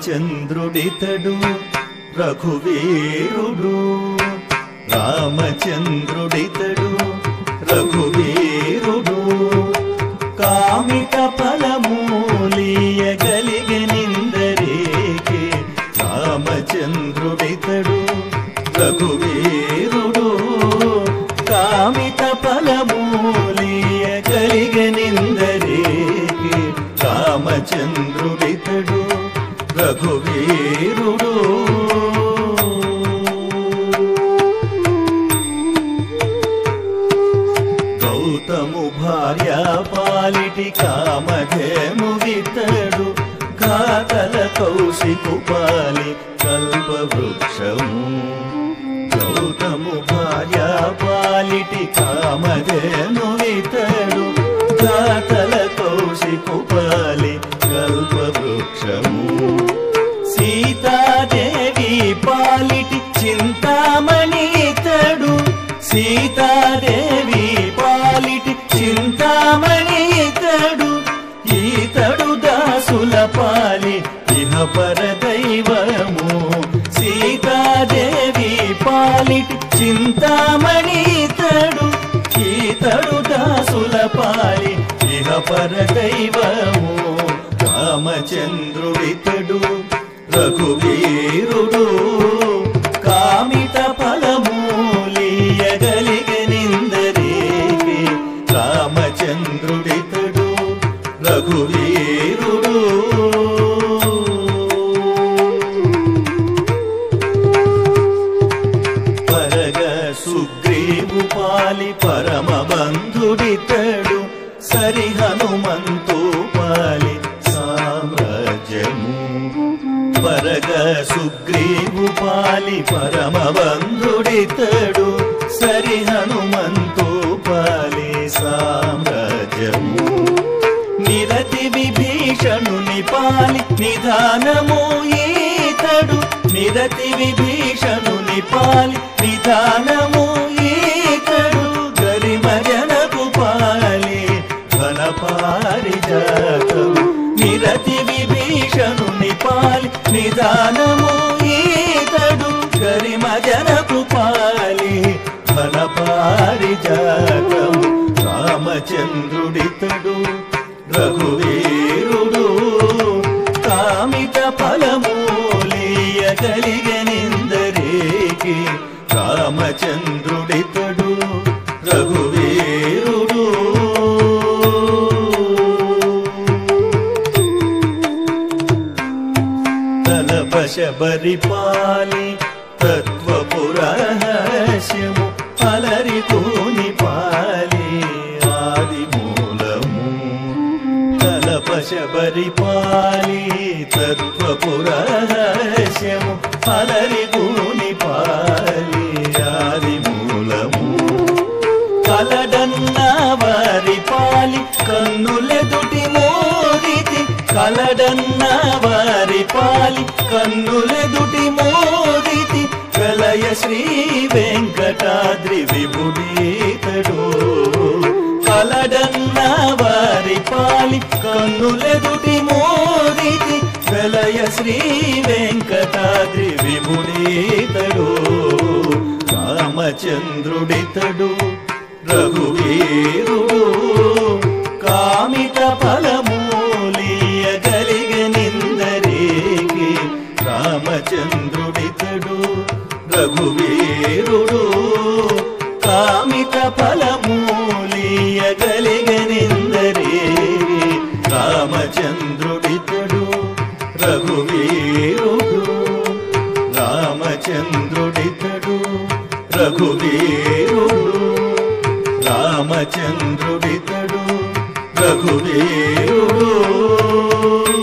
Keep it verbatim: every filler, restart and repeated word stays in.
రామచంద్రుడితడు రఘువీరుడు రామచంద్రుడితడు రఘువీరుడు కామిత ఫలమూలియగలిగెనిందరేకే రామచంద్రుడితడు రఘువీరుడు కామిత ఫలమూలియగలిగెనిందరేకే రామచంద్రుడితడు రఘువీరుడు గౌతము భార్య పాలిటి కామధేనువితడు కాకల కౌశికు పాలి కల్పవృక్షము గౌతము భార్య పాలిటి కామధేనువితడు కాకల కౌశికు పాలి కల్పవృక్షము సీతాదేవి పాలిటి చింతామణి ఇతడు సీతాదేవి పాలిటి చింతామణి ఇతడు ఈతడు దాసుల పాలి ఇహ పరదైవము సీతాదేవి పాలిటి చింతామణి ఇతడు ఈతడు దాసుల పాలి ఇహ పరదైవము రామచంద్రుడితడు రఘువీరుడు కామిత ఫలమూలియగలిగెనిందరేకే రామచంద్రుడితడు రఘువీరుడు పరగ సుగ్రీవు పాలి పరమ బంధుడితడు సరి హనుమంతు పాలి సామ్రాజ్యము పరగ సుగ్రీవు పాలి పరమ బంధుడితడు సరి హనుమంతు పాలి సామ్రాజ్యము నిరతి విభీషణుని పాలి నిధానము ఈతడు నిరతి విభీషణుని పాలి నిధానము ఈతడు గరిమజనకు పాలి ఘన పారిజాతము నిరతి విభీషణుని పాలి నిధానము ఈతడు గరిమజనకు పాలి ఘన పారిజాతము రామచంద్రుడితడు రఘువీరుడు కామిత ఫలమూలియగలిగెనిందరేకే రామచంద్రుడితడు రఘువీరుడు తలపశబరి పాలి తత్వపురహస్యము అలరికోని పాలి ఆది మూలము తలపశబరి పాలి తత్వపురహస్యము అలరికోని పాలి ఆది మూలము కలడన్న వారి పాలి కన్నులెదుటి మోదితి కలడన్న వారి పాలి కన్నులెదుటి మోదితి కలయ శ్రీ వెంకటాద్రి విభుడీతడు కలడన్న వారి పాలి కన్నులెదుటి మోదితి కలయ శ్రీ వెంకటాద్రి విభుడీతడు రామచంద్రుడితడు రఘువీరుడు కామిత ఫలమూలియగలిగెనిందరేకే రామచంద్రుడితడు రఘువీరుడు కామిత ఫలమూలియగలిగెనిందరేకే రామచంద్రుడితడు రఘువీరుడు రామచంద్రుడితడు రఘువీరుడు రామచంద్రుడితడు రఘువీరుడు